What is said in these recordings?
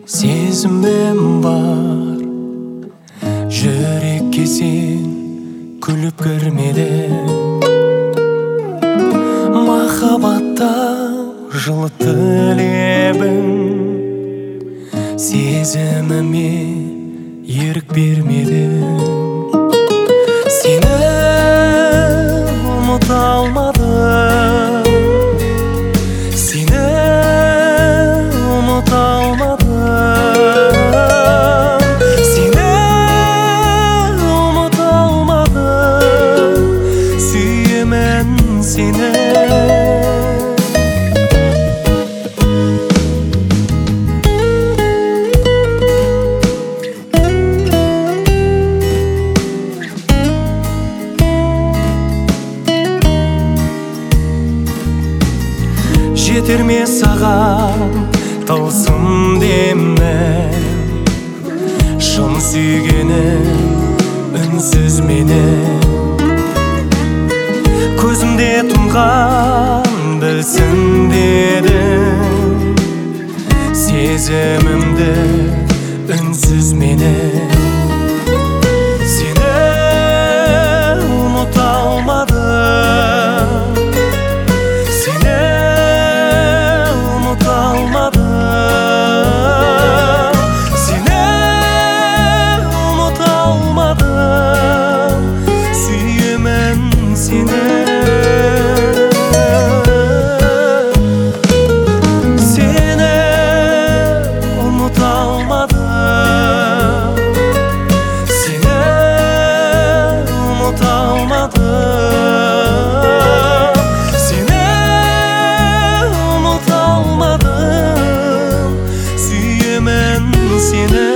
Сезімім бар, жүрекке сен күліп көрмедің. Махаббатта жылытты лебің, сезіміме ерік бермедің. Сені ұмыта алмадым, сені ұмыта алмадым, сені ұмыта алмадым, сүйемін сені. Жетер ме саған тылсым демім, шын сүйгенім үнсіз менің. Көзімде тұнған білсін дедім, сезімімді үнсіз менің. Сені ұмыта алмадым, сені ұмыта алмадым, сені ұмыта алмадым, сүйемін сені. Сені ұмыта алмадым, сені ұмыта алмадым, сені ұмыта алмадым, сүйемін сені.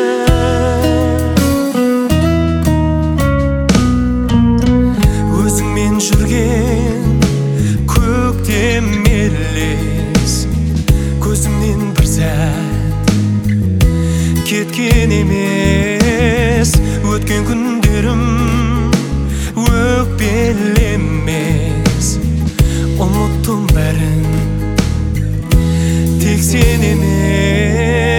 Өзіңмен жүрген көктем елес, көзімнен бір сәт кеткен емес. Өткен күндерім өкпелі емес, ұмыттым бәрін, тек сен емес. Сені ұмыта алмадым, сені ұмыта алмадым, сені ұмыта алмадым, сүйемін сені. Сені ұмыта алмадым, сені ұмыта алмадым, сүйемін сені. Сені ұмыта алмадым, сені ұмыта алмадым, сүйемін сені. Сені ұмыта алмадым, сені ұмыта алмадым, сені ұмыта алмадым,